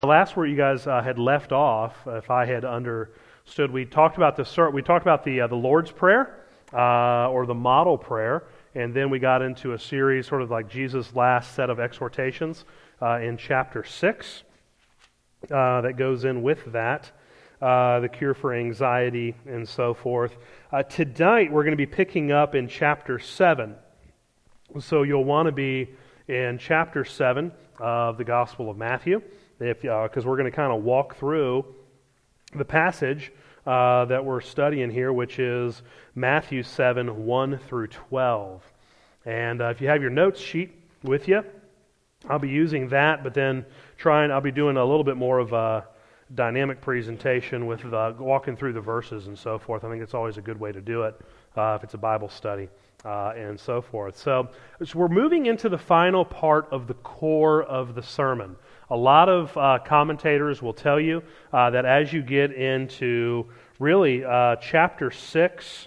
Last where you guys had left off, if I had understood, we talked about the Lord's Prayer or the model prayer, and then we got into a series sort of like Jesus' last set of exhortations in chapter 6 that goes in with that, the cure for anxiety and so forth. Tonight we're going to be picking up in chapter 7, so you'll want to be in chapter 7 of the Gospel of Matthew, because we're going to kind of walk through the passage that we're studying here, which is Matthew 7, 1 through 12. And if you have your notes sheet with you, I'll be using that, but then I'll be doing a little bit more of a dynamic presentation with walking through the verses and so forth. I think it's always a good way to do it if it's a Bible study and so forth. So we're moving into the final part of the core of the sermon. A lot of commentators will tell you that as you get into really chapter 6,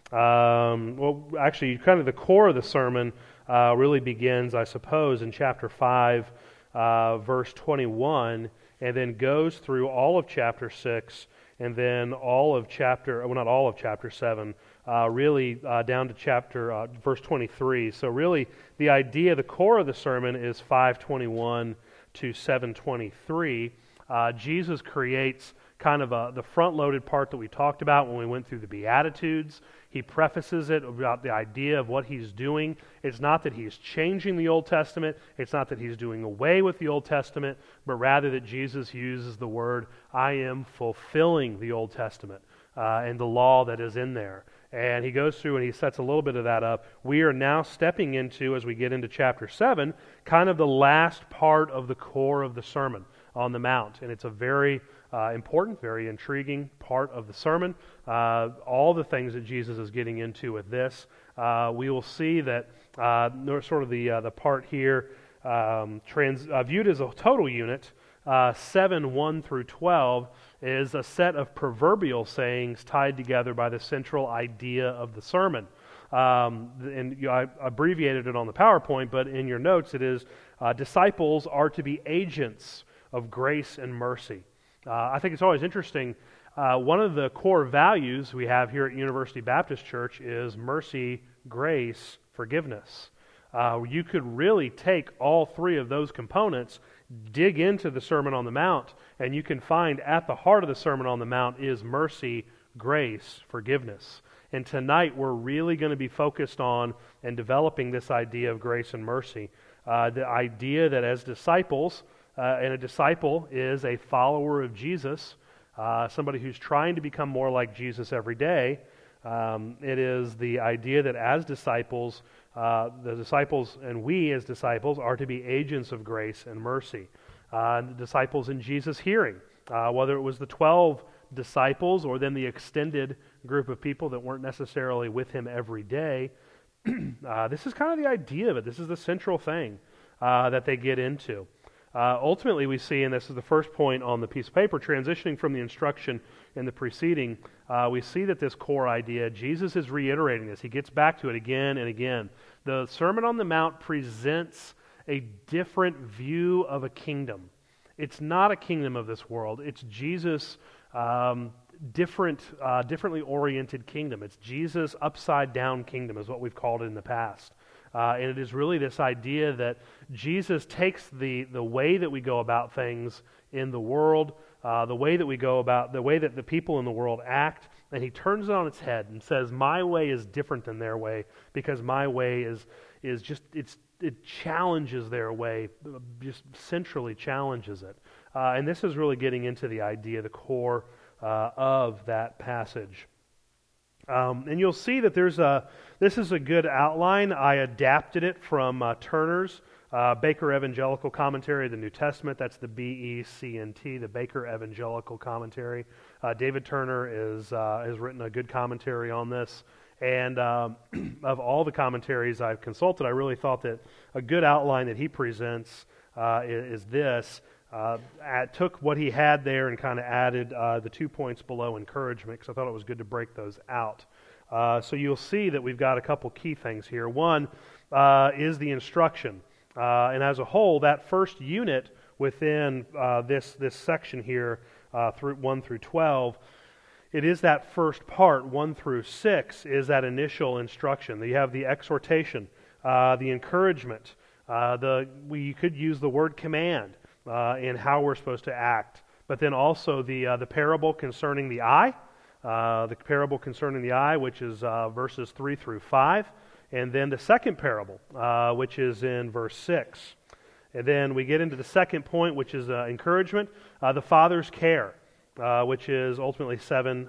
actually kind of the core of the sermon really begins, I suppose, in chapter 5, verse 21, and then goes through all of chapter 6, and then not all of chapter 7, really down to verse 23. So really the idea, the core of the sermon is 5:21 to 7:23. Jesus creates kind of the front-loaded part that we talked about when we went through the Beatitudes. He prefaces it about the idea of what he's doing. It's not that he's changing the Old Testament. It's not that he's doing away with the Old Testament, but rather that Jesus uses the word, I am fulfilling the Old Testament and the law that is in there. And he goes through and he sets a little bit of that up. We are now stepping into, as we get into chapter 7, kind of the last part of the core of the Sermon on the Mount. And it's a very important, very intriguing part of the sermon. All the things that Jesus is getting into with this. We will see that sort of the part here viewed as a total unit, 7, 1 through 12, is a set of proverbial sayings tied together by the central idea of the sermon. And I abbreviated it on the PowerPoint, but in your notes it is, disciples are to be agents of grace and mercy. I think it's always interesting. One of the core values we have here at University Baptist Church is mercy, grace, forgiveness. You could really take all three of those components, dig into the Sermon on the Mount, and you can find at the heart of the Sermon on the Mount is mercy, grace, forgiveness. And tonight we're really going to be focused on and developing this idea of grace and mercy. The idea that as disciples, and a disciple is a follower of Jesus, somebody who's trying to become more like Jesus every day. It is the idea that as disciples, the disciples and we as disciples are to be agents of grace and mercy. The disciples in Jesus' hearing, whether it was the 12 disciples or then the extended group of people that weren't necessarily with him every day, this is kind of the idea of it. This is the central thing that they get into. Ultimately, we see, and this is the first point on the piece of paper, transitioning from the instruction in the preceding, we see that this core idea, Jesus is reiterating this. He gets back to it again and again. The Sermon on the Mount presents a different view of a kingdom. It's not a kingdom of this world. It's Jesus' differently oriented kingdom. It's Jesus' upside-down kingdom is what we've called it in the past. And it is really this idea that Jesus takes the way that we go about things in the world, the way that the people in the world act, and he turns it on its head and says, my way is different than their way, because my way is just, it challenges their way, just centrally challenges it. And this is really getting into the idea, the core of that passage. And you'll see that this is a good outline. I adapted it from Turner's Baker Evangelical Commentary of the New Testament. That's the BECNT, the Baker Evangelical Commentary. David Turner has written a good commentary on this. And of all the commentaries I've consulted, I really thought that a good outline that he presents is this. Took what he had there and kind of added the 2 points below encouragement, because I thought it was good to break those out. So you'll see that we've got a couple key things here. One is the instruction. And as a whole, that first unit within this section here, through 1 through 12, it is that first part, 1 through 6, is that initial instruction. You have the exhortation, the encouragement. We could use the word command in how we're supposed to act, but then also the parable concerning the eye, which is verses 3 through 5, and then the second parable, which is in verse 6. And then we get into the second point, which is encouragement, the Father's care, which is ultimately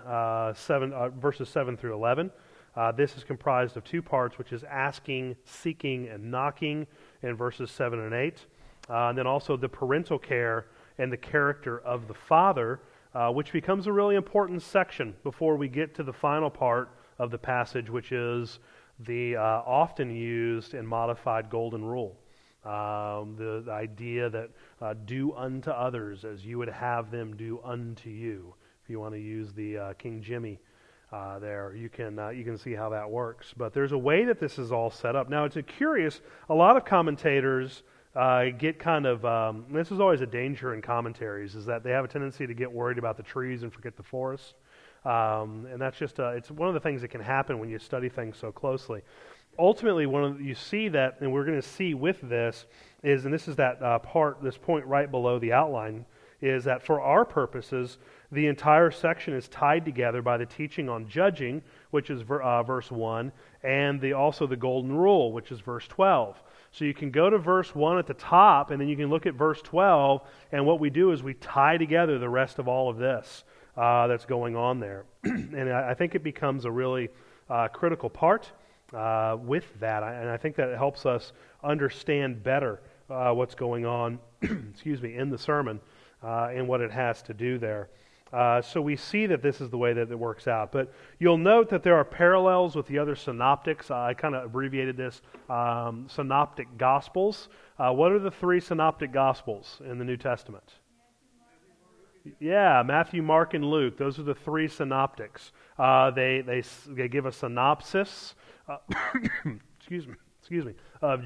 verses 7 through 11. This is comprised of two parts, which is asking, seeking, and knocking in verses 7 and 8. And then also the parental care and the character of the Father, which becomes a really important section before we get to the final part of the passage, which is the often used and modified golden rule. The idea that do unto others as you would have them do unto you. If you want to use the King Jimmy there, you can see how that works. But there's a way that this is all set up. Now, it's curious. A lot of commentators get kind of, this is always a danger in commentaries, is that they have a tendency to get worried about the trees and forget the forest. And that's just, it's one of the things that can happen when you study things so closely. Ultimately, you see that, and we're going to see with this, and this is that this point right below the outline, is that for our purposes, the entire section is tied together by the teaching on judging, which is verse 1, and also the golden rule, which is verse 12. So you can go to verse 1 at the top, and then you can look at verse 12, and what we do is we tie together the rest of all of this that's going on there. And I think it becomes a really critical part with that, and I think that it helps us understand better what's going on in the sermon and what it has to do there. So we see that this is the way that it works out. But you'll note that there are parallels with the other synoptics. I kind of abbreviated this, synoptic gospels. What are the three synoptic gospels in the New Testament? Yeah, Matthew, Mark, and Luke. Those are the three synoptics. They give a synopsis of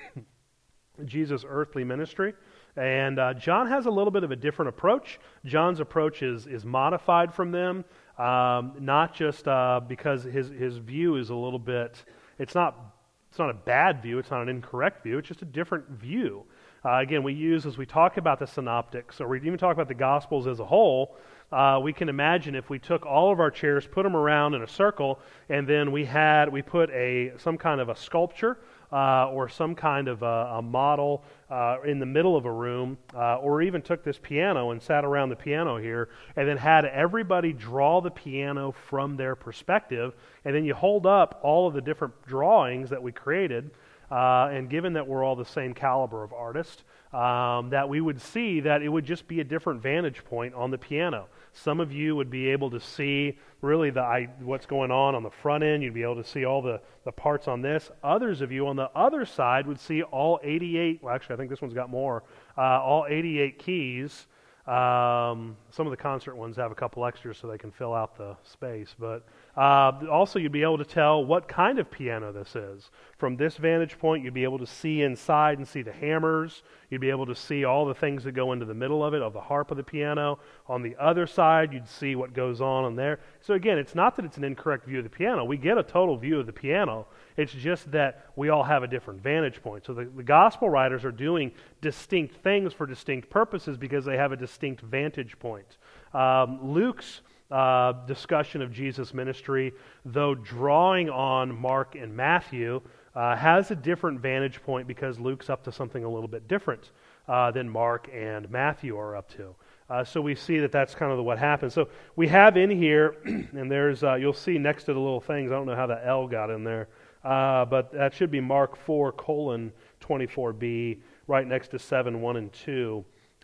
Jesus' earthly ministry. And John has a little bit of a different approach. John's approach is modified from them, not just because his view is a little bit, it's not a bad view, it's not an incorrect view, it's just a different view. Again, as we talk about the synoptics, or we even talk about the Gospels as a whole, we can imagine if we took all of our chairs, put them around in a circle, and then we put some kind of a sculpture or some kind of a model in the middle of a room, or even took this piano and sat around the piano here, and then had everybody draw the piano from their perspective, and then you hold up all of the different drawings that we created, and given that we're all the same caliber of artist, that we would see that it would just be a different vantage point on the piano. Some of you would be able to see really what's going on the front end. You'd be able to see all the parts on this. Others of you on the other side would see all 88, well actually I think this one's got more, all 88 keys. Some of the concert ones have a couple extras so they can fill out the space, but also you'd be able to tell what kind of piano this is. From this vantage point, you'd be able to see inside and see the hammers. You'd be able to see all the things that go into the middle of the harp of the piano. On the other side, you'd see what goes on there. So again, it's not that it's an incorrect view of the piano. We get a total view of the piano. It's just that we all have a different vantage point. So the gospel writers are doing distinct things for distinct purposes because they have a distinct vantage point. Luke's discussion of Jesus' ministry, though drawing on Mark and Matthew, has a different vantage point because Luke's up to something a little bit different than Mark and Matthew are up to. So we see that that's kind of what happens. So we have in here, and there's you'll see next to the little things, I don't know how the L got in there, but that should be Mark 4:24b, right next to 7:1 and 2.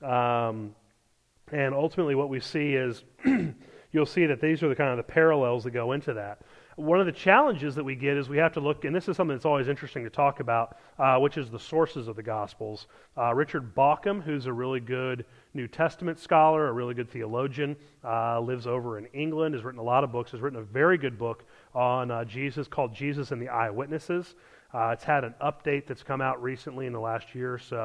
And ultimately what we see is, you'll see that these are the kind of the parallels that go into that. One of the challenges that we get is we have to look, and this is something that's always interesting to talk about, which is the sources of the Gospels. Richard Bauckham, who's a really good New Testament scholar, a really good theologian, lives over in England, has written a lot of books, has written a very good book on Jesus called Jesus and the Eyewitnesses. It's had an update that's come out recently in the last year or so.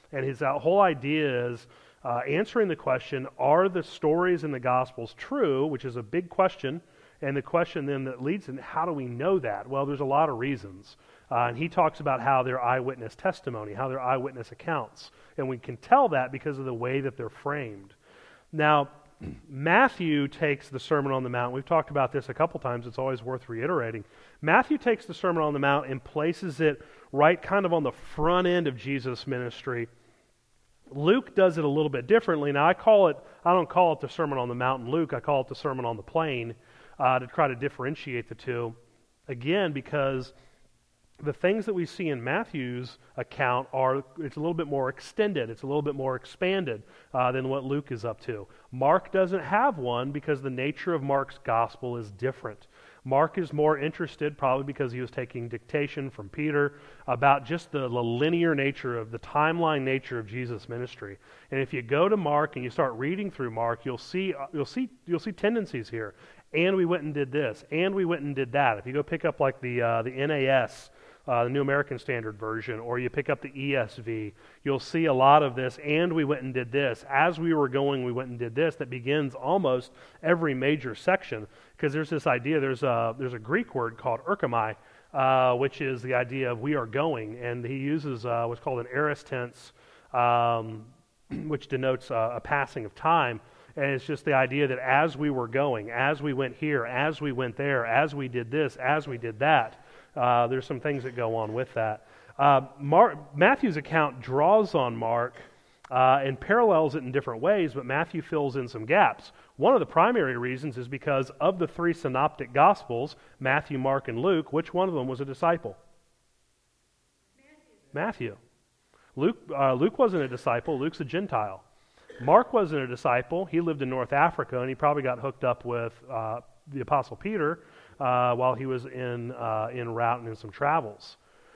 And his whole idea is answering the question, are the stories in the Gospels true, which is a big question, and the question then that leads in, how do we know that? Well, there's a lot of reasons. And he talks about how they're eyewitness testimony, how they're eyewitness accounts. And we can tell that because of the way that they're framed. Now, Matthew takes the Sermon on the Mount. We've talked about this a couple times. It's always worth reiterating. Matthew takes the Sermon on the Mount and places it right kind of on the front end of Jesus' ministry. Luke does it a little bit differently. Now, I don't call it the Sermon on the Mount in Luke. I call it the Sermon on the Plain to try to differentiate the two. Again, because the things that we see in Matthew's account it's a little bit more extended, it's a little bit more expanded than what Luke is up to. Mark doesn't have one because the nature of Mark's gospel is different. Mark is more interested, probably because he was taking dictation from Peter, about just the linear nature of the timeline nature of Jesus' ministry. And if you go to Mark and you start reading through Mark, you'll see tendencies here. And we went and did this, and we went and did that. If you go pick up like the NAS, the New American Standard Version, or you pick up the ESV, you'll see a lot of this, and we went and did this. As we were going, we went and did this. That begins almost every major section, because there's this idea, there's a Greek word called erchomai, which is the idea of we are going, and he uses what's called an aorist tense, which denotes a passing of time. And it's just the idea that as we were going, as we went here, as we went there, as we did this, as we did that, there's some things that go on with that. Matthew's account draws on Mark and parallels it in different ways, but Matthew fills in some gaps. One of the primary reasons is because of the three synoptic Gospels, Matthew, Mark, and Luke, which one of them was a disciple? Matthew. Luke wasn't a disciple. Luke's a Gentile. Mark wasn't a disciple. He lived in North Africa, and he probably got hooked up with the Apostle Peter while he was en route and in some travels.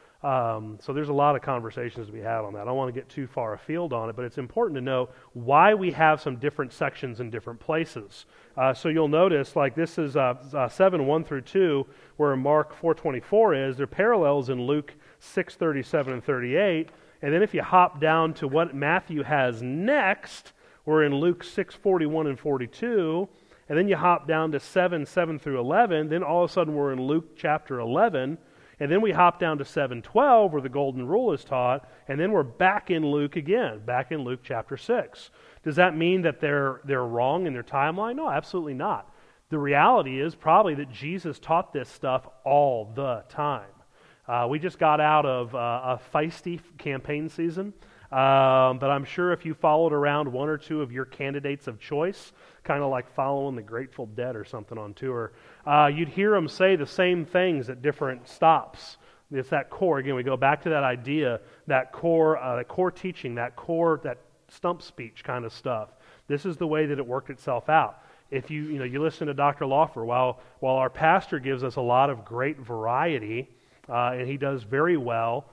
So there's a lot of conversations to be had on that. I don't want to get too far afield on it, but it's important to know why we have some different sections in different places. So you'll notice, like this is 7:1 through 2, where Mark 4:24 is. There are parallels in Luke 6:37 and 38. And then if you hop down to what Matthew has next, we're in Luke 6:41 and 42. And then you hop down to 7 through 11. Then all of a sudden we're in Luke chapter 11. And then we hop down to 7:12 where the golden rule is taught. And then we're back in Luke again, back in Luke chapter 6. Does that mean that they're wrong in their timeline? No, absolutely not. The reality is probably that Jesus taught this stuff all the time. We just got out of a feisty campaign season, but I'm sure if you followed around one or two of your candidates of choice, kind of like following the Grateful Dead or something on tour, you'd hear them say the same things at different stops. It's that core. Again, we go back to that idea, that core teaching, that stump speech kind of stuff. This is the way that it worked itself out. If you listen to Dr. Laufer, while our pastor gives us a lot of great variety, and he does very well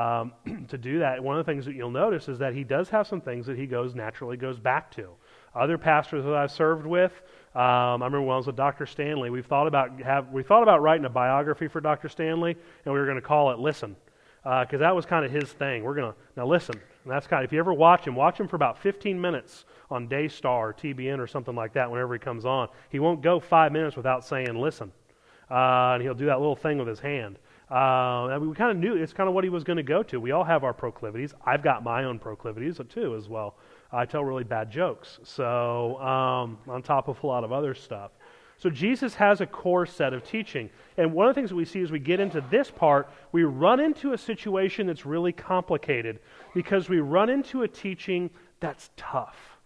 to do that. One of the things that you'll notice is that he does have some things that he naturally goes back to. Other pastors that I've served with, I remember when I was with Dr. Stanley, we thought about writing a biography for Dr. Stanley, and we were going to call it Listen, because that was kind of his thing. We're going to, now listen, and that's kind of, if you ever watch him for about 15 minutes on Daystar or TBN or something like that whenever he comes on. He won't go 5 minutes without saying listen, and he'll do that little thing with his hand. And we kind of knew it's kind of what he was going to go to. We all have our proclivities. I've got my own proclivities too as well. I tell really bad jokes, so on top of a lot of other stuff. So Jesus has a core set of teaching. And one of the things that we see as we get into this part, we run into a situation that's really complicated because we run into a teaching that's tough.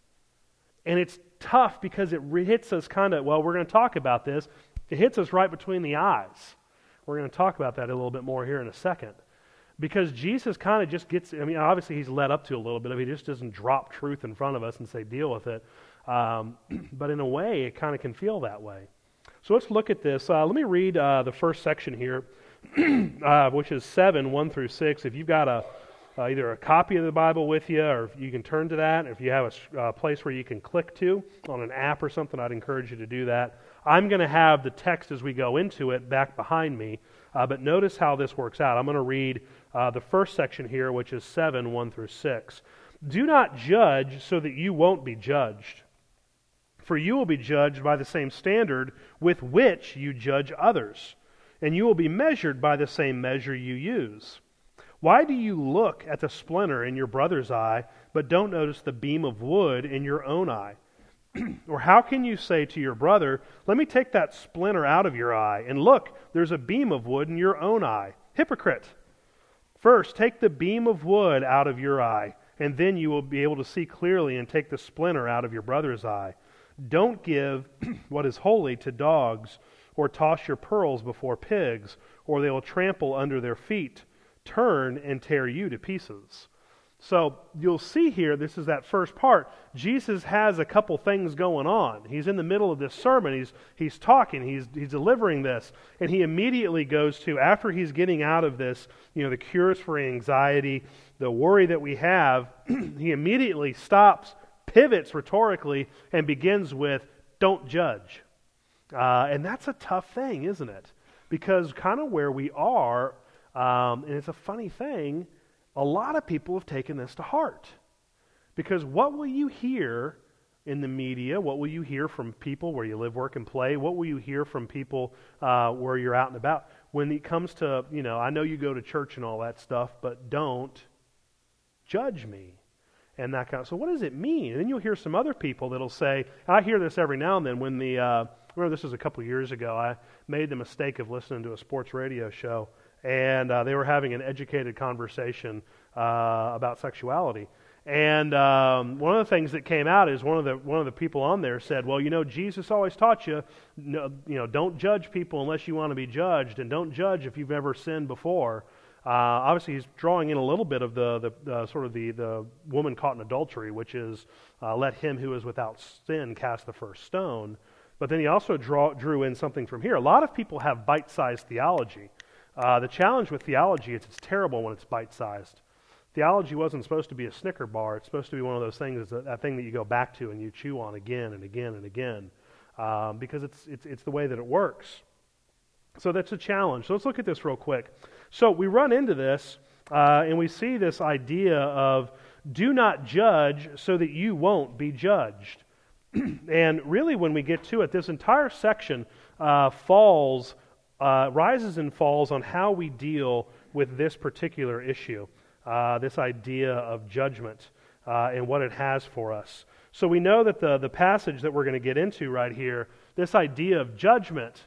And it's tough because it hits us we're going to talk about this. It hits us right between the eyes. We're going to talk about that a little bit more here in a second. Because Jesus kind of just obviously he's led up to a little bit of it. He just doesn't drop truth in front of us and say, deal with it. But in a way, it kind of can feel that way. So let's look at this. Let me read the first section here, which is 7:1 through 6. If you've got either a copy of the Bible with you, or you can turn to that. If you have a place where you can click to on an app or something, I'd encourage you to do that. I'm going to have the text as we go into it back behind me, But notice how this works out. I'm going to read the first section here, which is 7, 1 through 6. Do not judge so that you won't be judged. For you will be judged by the same standard with which you judge others, and you will be measured by the same measure you use. Why do you look at the splinter in your brother's eye, but don't notice the beam of wood in your own eye? Or how can you say to your brother, let me take that splinter out of your eye, and look, there's a beam of wood in your own eye? Hypocrite! First, take the beam of wood out of your eye, and then you will be able to see clearly and take the splinter out of your brother's eye. Don't give what is holy to dogs, or toss your pearls before pigs, or they will trample under their feet, turn and tear you to pieces. So you'll see here, this is that first part. Jesus has a couple things going on. He's in the middle of this sermon. He's talking. He's delivering this, and he immediately goes to, after he's getting out of this, the cures for anxiety, the worry that we have. He immediately stops, pivots rhetorically, and begins with, "Don't judge." And that's a tough thing, isn't it? Because kind of where we are, and it's a funny thing, a lot of people have taken this to heart. Because what will you hear in the media? What will you hear from people where you live, work, and play? What will you hear from people where you're out and about? When it comes to, I know you go to church and all that stuff, but don't judge me. And that kind of, so what does it mean? And then you'll hear some other people that'll say, I hear this every now and then when I remember this was a couple years ago, I made the mistake of listening to a sports radio show, and they were having an educated conversation about sexuality. And one of the things that came out is one of the people on there said, well, Jesus always taught you, don't judge people unless you want to be judged, and don't judge if you've ever sinned before. Obviously, he's drawing in a little bit of the woman caught in adultery, which is let him who is without sin cast the first stone. But then he also drew in something from here. A lot of people have bite-sized theology. The challenge with theology is it's terrible when it's bite-sized. Theology wasn't supposed to be a Snicker bar. It's supposed to be one of those things, that thing that you go back to and you chew on again and again and again, because it's the way that it works. So that's a challenge. So let's look at this real quick. So we run into this, and we see this idea of do not judge so that you won't be judged. And really when we get to it, this entire section rises and falls on how we deal with this particular issue, this idea of judgment and what it has for us. So we know that the passage that we're going to get into right here, this idea of judgment,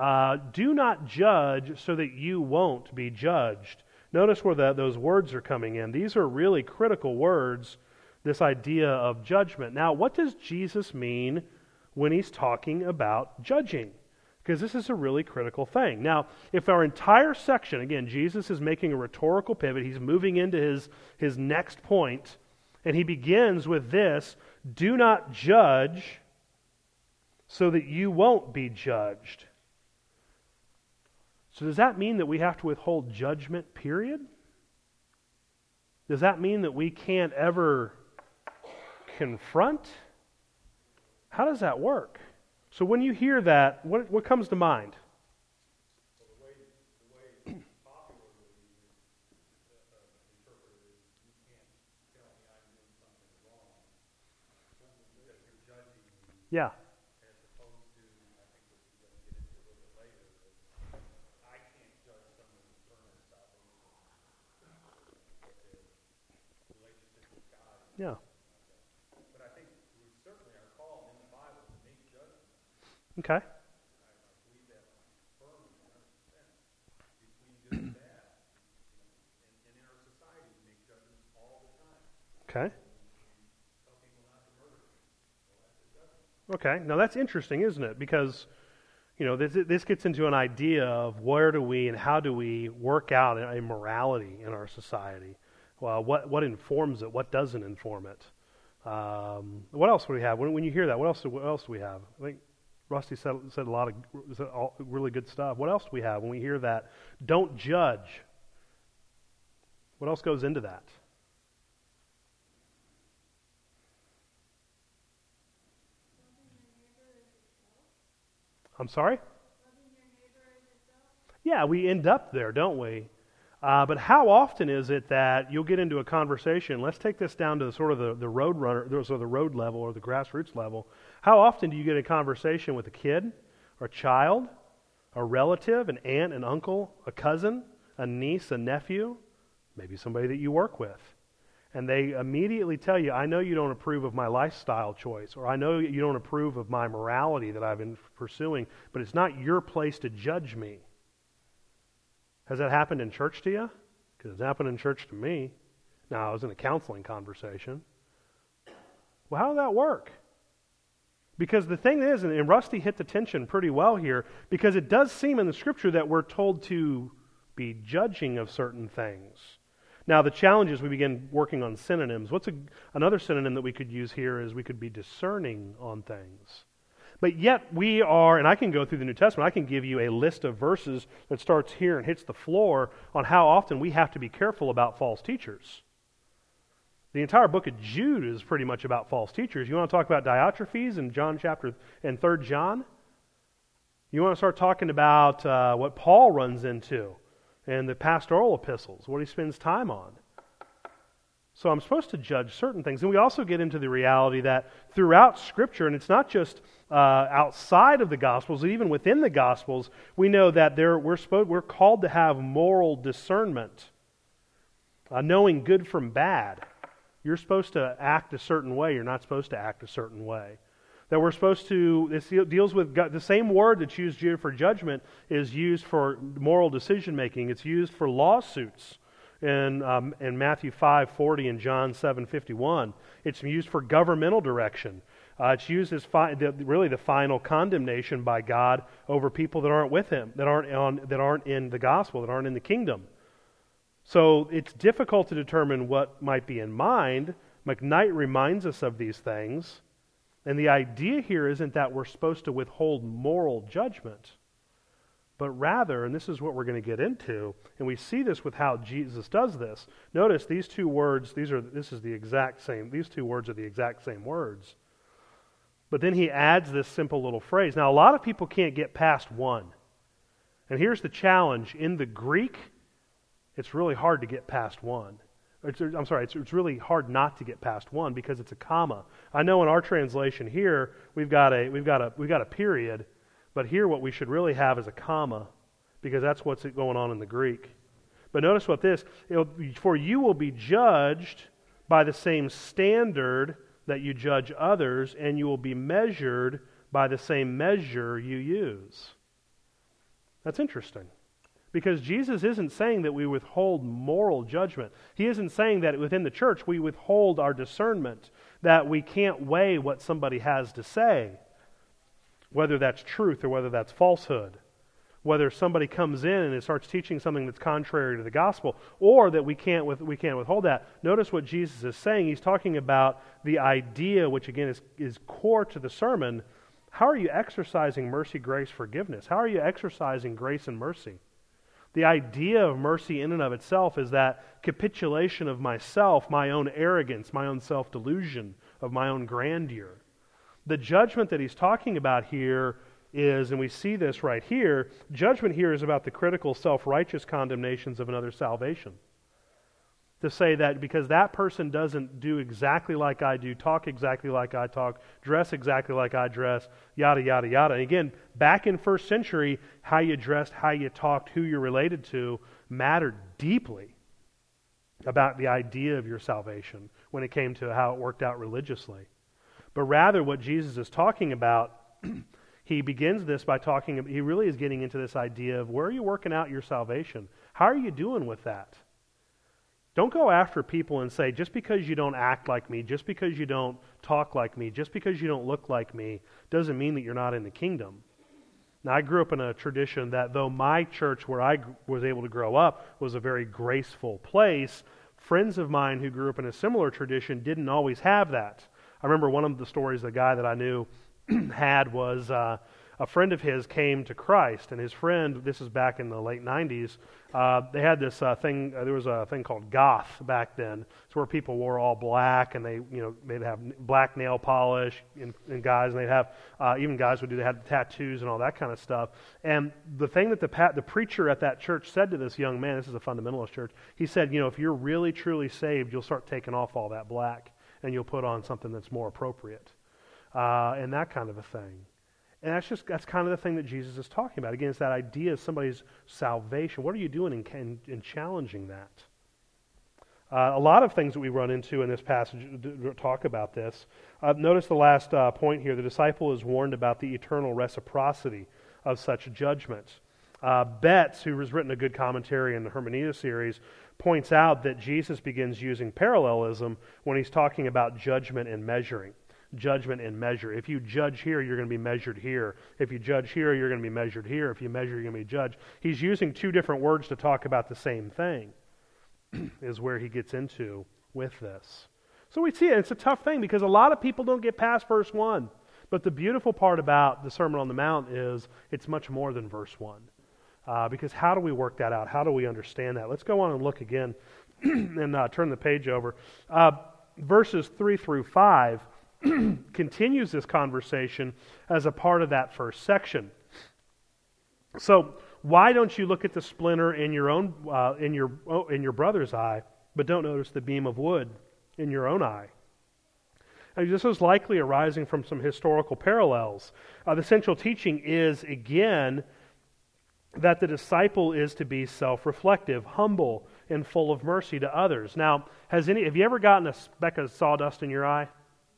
do not judge so that you won't be judged. Notice where those words are coming in. These are really critical words, this idea of judgment. Now, what does Jesus mean when he's talking about judging? Because this is a really critical thing. Now, if our entire section, again, Jesus is making a rhetorical pivot, he's moving into his next point, and he begins with this, do not judge so that you won't be judged. So does that mean that we have to withhold judgment, period? Does that mean that we can't ever confront? How does that work? So when you hear that, what comes to mind? Well, the way popularly interpreted is you can't tell me I'm doing something wrong. That you're judging me. Yeah. As opposed to, I think what we're going to get into a little bit later, is I can't judge someone's eternal salvation. The relationship with God. Yeah. But I think we certainly are called in the Bible to make judgments. Okay. I believe that firmly, 100%, between good and bad. And in our society, we make judgments all the time. Okay. We tell people not to murder. Well, that's a judgment. Okay. Now that's interesting, isn't it? Because, this gets into an idea of where do we and how do we work out a morality in our society. Well, what informs it? What doesn't inform it? What else do we have? When you hear that, what else do we have? I think Rusty said a lot of really good stuff. What else do we have when we hear that? Don't judge. What else goes into that? I'm sorry? Yeah, we end up there, don't we? But how often is it that you'll get into a conversation? Let's take this down to sort of the road runner, so the road level or the grassroots level. How often do you get a conversation with a kid or a child, a relative, an aunt, an uncle, a cousin, a niece, a nephew, maybe somebody that you work with, and they immediately tell you, I know you don't approve of my lifestyle choice, or I know you don't approve of my morality that I've been pursuing, but it's not your place to judge me. Has that happened in church to you? Because it's happened in church to me. Now, I was in a counseling conversation. Well, how did that work? Because the thing is, and Rusty hit the tension pretty well here, because it does seem in the Scripture that we're told to be judging of certain things. Now, the challenge is we begin working on synonyms. Another synonym that we could use here is we could be discerning on things. But yet we are, and I can go through the New Testament, I can give you a list of verses that starts here and hits the floor on how often we have to be careful about false teachers. The entire book of Jude is pretty much about false teachers. You want to talk about Diotrephes in John chapter and 3 John? You want to start talking about what Paul runs into in the pastoral epistles, what he spends time on. So I'm supposed to judge certain things. And we also get into the reality that throughout Scripture, and it's not just outside of the Gospels, even within the Gospels, we know that we're called to have moral discernment, knowing good from bad. You're supposed to act a certain way. You're not supposed to act a certain way. That we're supposed to, this deals with God, the same word that's used here for judgment is used for moral decision making. It's used for lawsuits in Matthew 5:40 and John 7:51. It's used for governmental direction. It's used as really the final condemnation by God over people that aren't with Him, that aren't in the gospel, that aren't in the kingdom. So it's difficult to determine what might be in mind. McKnight reminds us of these things. And the idea here isn't that we're supposed to withhold moral judgment, but rather, and this is what we're going to get into, and we see this with how Jesus does this. Notice these two words, these two words are the exact same words. But then he adds this simple little phrase. Now, a lot of people can't get past one. And here's the challenge. In the Greek, it's really hard to get past one. It's really hard not to get past one because it's a comma. I know in our translation here we've got a period, but here what we should really have is a comma because that's what's going on in the Greek. But notice what this: for you will be judged by the same standard that you judge others, and you will be measured by the same measure you use. That's interesting. Because Jesus isn't saying that we withhold moral judgment. He isn't saying that within the church we withhold our discernment, that we can't weigh what somebody has to say, whether that's truth or whether that's falsehood, whether somebody comes in and starts teaching something that's contrary to the gospel, or that we can't withhold that. Notice what Jesus is saying. He's talking about the idea, which again is core to the sermon. How are you exercising mercy, grace, forgiveness? How are you exercising grace and mercy? The idea of mercy in and of itself is that capitulation of myself, my own arrogance, my own self-delusion, of my own grandeur. The judgment that he's talking about here is, and we see this right here, judgment here is about the critical self-righteous condemnations of another's salvation. To say that because that person doesn't do exactly like I do, talk exactly like I talk, dress exactly like I dress, yada, yada, yada. And again, back in first century, how you dressed, how you talked, who you're related to mattered deeply about the idea of your salvation when it came to how it worked out religiously. But rather what Jesus is talking about, he begins this by he really is getting into this idea of where are you working out your salvation? How are you doing with that? Don't go after people and say, just because you don't act like me, just because you don't talk like me, just because you don't look like me, doesn't mean that you're not in the kingdom. Now, I grew up in a tradition that though my church where I was able to grow up was a very graceful place, friends of mine who grew up in a similar tradition didn't always have that. I remember one of the stories the guy that I knew had was a friend of his came to Christ, and his friend, this is back in the late 90s, they had this thing, there was a thing called goth back then. It's where people wore all black, and they'd have black nail polish in guys, and they'd have, even guys they had tattoos and all that kind of stuff. And the thing that the preacher at that church said to this young man, this is a fundamentalist church, he said, if you're really truly saved, you'll start taking off all that black, and you'll put on something that's more appropriate, and that kind of a thing. And that's kind of the thing that Jesus is talking about. Again, it's that idea of somebody's salvation. What are you doing in challenging that? A lot of things that we run into in this passage talk about this. Notice the last point here. The disciple is warned about the eternal reciprocity of such judgment. Betts, who has written a good commentary in the Hermeneutics series, points out that Jesus begins using parallelism when he's talking about judgment and measuring. Judgment and measure. If you judge here, you're going to be measured here. If you judge here, you're going to be measured here. If you measure, you're going to be judged. He's using two different words to talk about the same thing, is where he gets into with this. So we see it. It's a tough thing because a lot of people don't get past verse 1. But the beautiful part about the Sermon on the Mount is it's much more than verse 1. Because how do we work that out? How do we understand that? Let's go on and look again and turn the page over. Verses 3 through 5 continues this conversation as a part of that first section. So why don't you look at the splinter in your own in your brother's eye, but don't notice the beam of wood in your own eye? And this is likely arising from some historical parallels. The central teaching is again that the disciple is to be self-reflective, humble, and full of mercy to others. Now, have you ever gotten a speck of sawdust in your eye?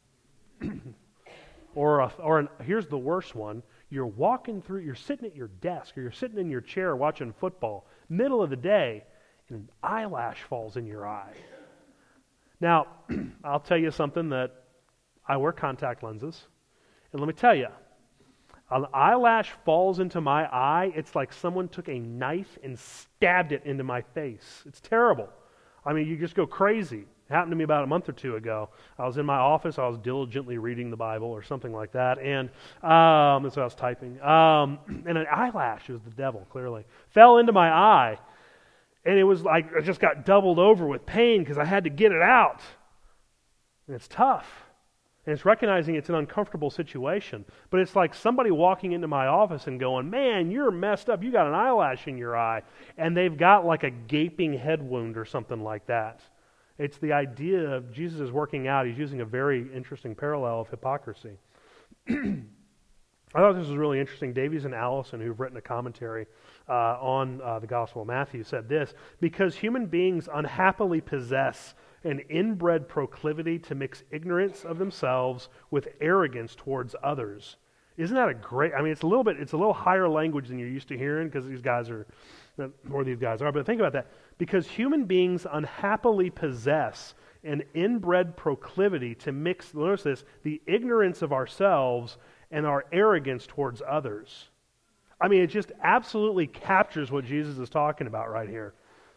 Here's the worst one. You're sitting at your desk, or you're sitting in your chair watching football, middle of the day, and an eyelash falls in your eye. Now, I'll tell you something that I wear contact lenses, and let me tell you, an eyelash falls into my eye, it's like someone took a knife and stabbed it into my face. It's terrible. I mean, you just go crazy. It happened to me about a month or two ago. I was in my office. I was diligently reading the Bible or something like that, and so I was typing. And an eyelash, it was the devil, clearly, fell into my eye, and it was like I just got doubled over with pain because I had to get it out. And it's tough. And it's recognizing it's an uncomfortable situation. But it's like somebody walking into my office and going, man, you're messed up. You got an eyelash in your eye. And they've got like a gaping head wound or something like that. It's the idea of Jesus is working out. He's using a very interesting parallel of hypocrisy. I thought this was really interesting. Davies and Allison, who've written a commentary on the Gospel of Matthew, said this: because human beings unhappily possess an inbred proclivity to mix ignorance of themselves with arrogance towards others. Isn't that a great? I mean, it's a little higher language than you're used to hearing because these guys are. But think about that. Because human beings unhappily possess an inbred proclivity to mix, notice this, the ignorance of ourselves and our arrogance towards others. I mean, it just absolutely captures what Jesus is talking about right here.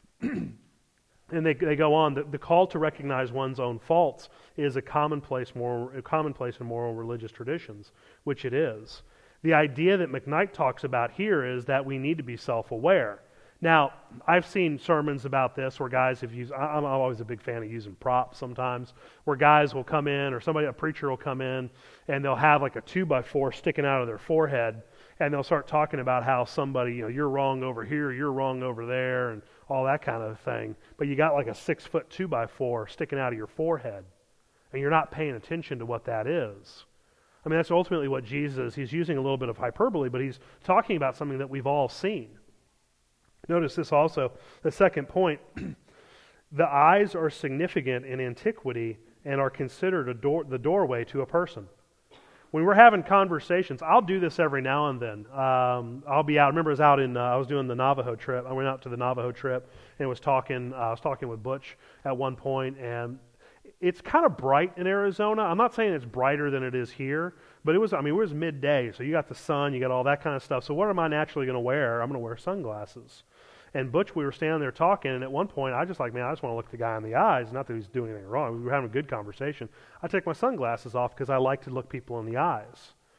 And they go on, the call to recognize one's own faults is a commonplace in moral religious traditions, which it is. The idea that McKnight talks about here is that we need to be self-aware. Now, I've seen sermons about this where guys have used, I'm always a big fan of using props sometimes, where guys will come in, or a preacher will come in, and they'll have like a 2x4 sticking out of their forehead, and they'll start talking about how somebody, you're wrong over here, you're wrong over there, and all that kind of thing. But you got like a 6-foot 2x4 sticking out of your forehead, and you're not paying attention to what that is. I mean, that's ultimately what Jesus, he's using a little bit of hyperbole, but he's talking about something that we've all seen. Notice this also, the second point, the eyes are significant in antiquity and are considered the doorway to a person. When we're having conversations, I'll do this every now and then. I'll be out. I remember I was doing the Navajo trip. I went out to the Navajo trip and I was talking with Butch at one point, and it's kind of bright in Arizona. I'm not saying it's brighter than it is here, but it was midday, so you got the sun, you got all that kind of stuff. So what am I naturally going to wear? I'm going to wear sunglasses. And Butch, we were standing there talking, and at one point, I just want to look the guy in the eyes. Not that he's doing anything wrong. We were having a good conversation. I take my sunglasses off because I like to look people in the eyes.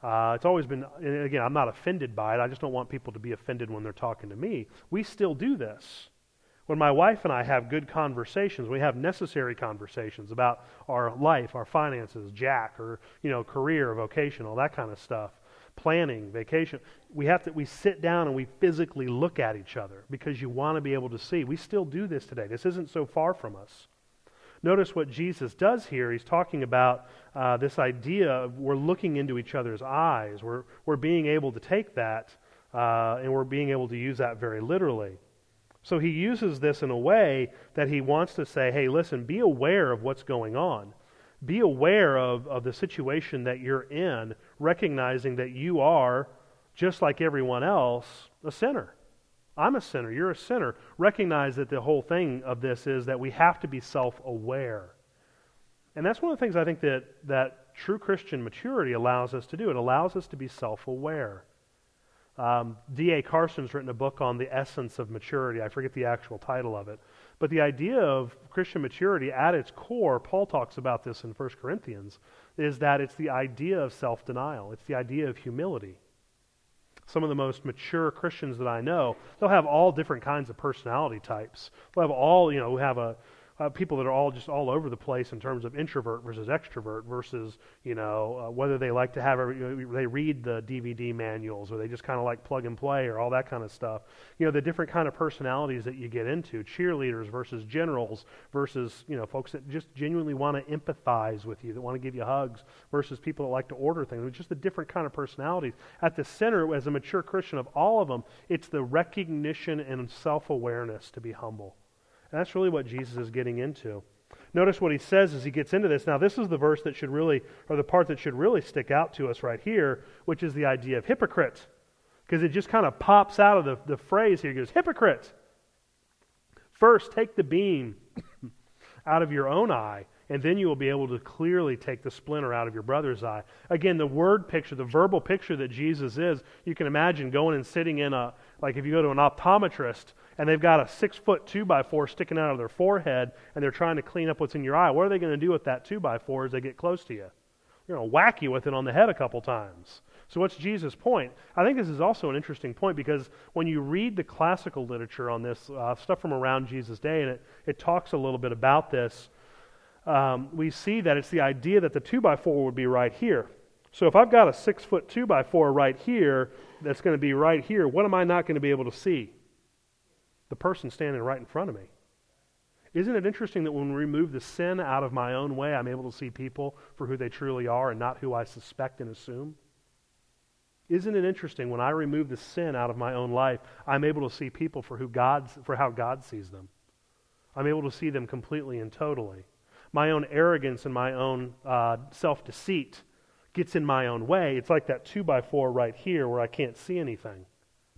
It's always been, and again, I'm not offended by it. I just don't want people to be offended when they're talking to me. We still do this. When my wife and I have good conversations, we have necessary conversations about our life, our finances, Jack, or career, vocation, all that kind of stuff, planning, vacation. We sit down and we physically look at each other because you want to be able to see. We still do this today. This isn't so far from us. Notice what Jesus does here. He's talking about this idea of we're looking into each other's eyes. We're being able to take that and we're being able to use that very literally. So he uses this in a way that he wants to say, hey, listen, be aware of what's going on. Be aware of the situation that you're in, recognizing that you are, just like everyone else, a sinner. I'm a sinner. You're a sinner. Recognize that the whole thing of this is that we have to be self-aware. And that's one of the things I think that true Christian maturity allows us to do. It allows us to be self-aware. D.A. Carson's written a book on the essence of maturity. I forget the actual title of it. But the idea of Christian maturity at its core, Paul talks about this in 1 Corinthians, is that it's the idea of self-denial. It's the idea of humility. Some of the most mature Christians that I know, they'll have all different kinds of personality types. They'll have all, people that are all just all over the place in terms of introvert versus extrovert versus, whether they like to have, they read the DVD manuals or they just kind of like plug and play or all that kind of stuff. The different kind of personalities that you get into, cheerleaders versus generals versus, folks that just genuinely want to empathize with you, that want to give you hugs versus people that like to order things. It's just the different kind of personalities. At the center, as a mature Christian of all of them, it's the recognition and self-awareness to be humble. And that's really what Jesus is getting into. Notice what he says as he gets into this. Now, this is the verse that should really, or the part that should really stick out to us right here, which is the idea of hypocrite. Because it just kind of pops out of the phrase here. He goes, hypocrite! First, take the beam out of your own eye, and then you will be able to clearly take the splinter out of your brother's eye. Again, the word picture, the verbal picture that Jesus is, you can imagine going and sitting in like if you go to an optometrist, and they've got a 6-foot 2x4 sticking out of their forehead, and they're trying to clean up what's in your eye. What are they going to do with that 2x4 as they get close to you? They're going to whack you with it on the head a couple times. So what's Jesus' point? I think this is also an interesting point because when you read the classical literature on this, stuff from around Jesus' day, and it talks a little bit about this, we see that it's the idea that the 2x4 would be right here. So if I've got a 6-foot 2x4 right here, that's going to be right here, what am I not going to be able to see? The person standing right in front of me. Isn't it interesting that when we remove the sin out of my own way, I'm able to see people for who they truly are and not who I suspect and assume? Isn't it interesting when I remove the sin out of my own life, I'm able to see people for how God sees them. I'm able to see them completely and totally. My own arrogance and my own self-deceit gets in my own way. It's like that 2x4 right here where I can't see anything.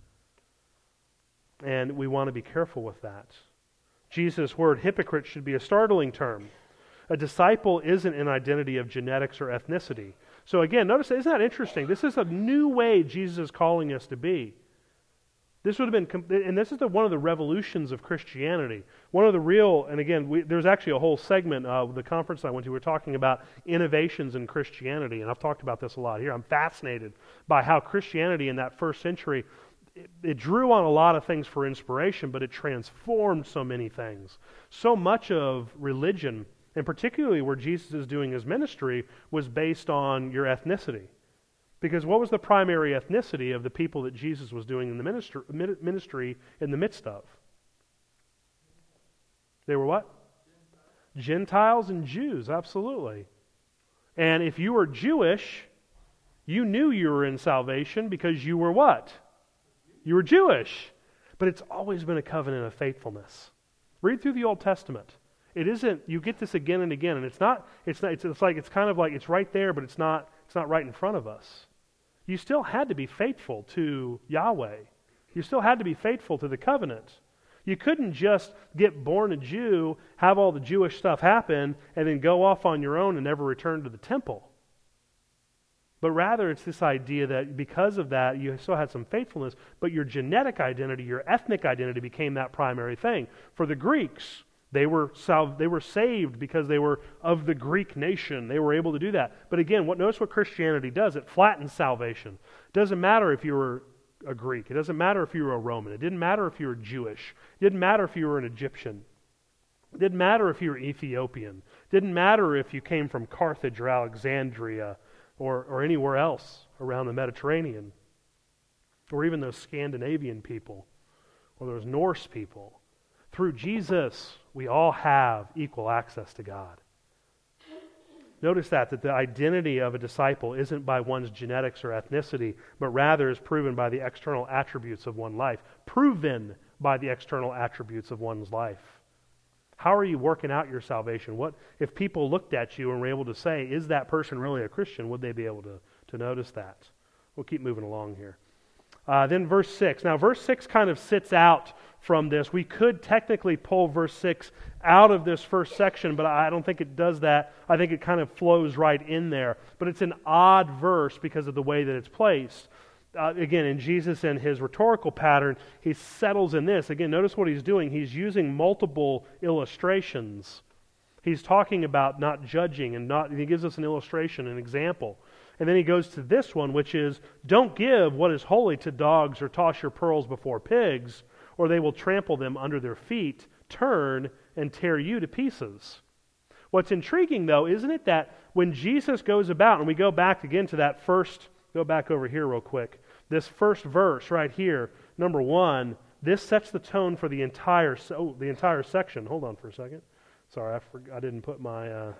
And we want to be careful with that. Jesus' word hypocrite should be a startling term. A disciple isn't an identity of genetics or ethnicity. So again, notice, isn't that interesting? This is a new way Jesus is calling us to be. This would have been, and this is one of the revolutions of Christianity. One of the real, and again, there's actually a whole segment of the conference I went to. We're talking about innovations in Christianity, and I've talked about this a lot here. I'm fascinated by how Christianity in that first century, it drew on a lot of things for inspiration, but it transformed so many things. So much of religion, and particularly where Jesus is doing his ministry, was based on your ethnicity. Because what was the primary ethnicity of the people that Jesus was doing in the ministry in the midst of? They were what? Gentiles and Jews, absolutely. And if you were Jewish, you knew you were in salvation because you were what? You were Jewish. But it's always been a covenant of faithfulness. Read through the Old Testament. It isn't, you get this again and again, and it's kind of like it's right there, but it's not right in front of us. You still had to be faithful to Yahweh. You still had to be faithful to the covenant. You couldn't just get born a Jew, have all the Jewish stuff happen, and then go off on your own and never return to the temple. But rather, it's this idea that because of that, you still had some faithfulness, but your genetic identity, your ethnic identity became that primary thing. For the Greeks, They were saved because they were of the Greek nation. They were able to do that. But again, notice what Christianity does. It flattens salvation. It doesn't matter if you were a Greek. It doesn't matter if you were a Roman. It didn't matter if you were Jewish. It didn't matter if you were an Egyptian. It didn't matter if you were Ethiopian. It didn't matter if you came from Carthage or Alexandria or anywhere else around the Mediterranean, or even those Scandinavian people or those Norse people. Through Jesus, we all have equal access to God. Notice that the identity of a disciple isn't by one's genetics or ethnicity, but rather is proven by the external attributes of one's life. Proven by the external attributes of one's life. How are you working out your salvation? What if people looked at you and were able to say, is that person really a Christian? Would they be able to notice that? We'll keep moving along here. Then verse 6. Now verse 6 kind of sits out from this. We could technically pull verse 6 out of this first section, but I don't think it does that. I think it kind of flows right in there. But it's an odd verse because of the way that it's placed. Again, in Jesus and his rhetorical pattern, he settles in this. Again, notice what he's doing. He's using multiple illustrations. He's talking about not judging, and he gives us an illustration, an example. And then he goes to this one, which is, don't give what is holy to dogs or toss your pearls before pigs, or they will trample them under their feet, turn, and tear you to pieces. What's intriguing, though, isn't it that when Jesus goes about, and we go back again to that first, go back over here real quick, this first verse right here, number 1, this sets the tone for the entire section. Hold on for a second. Sorry, I didn't put my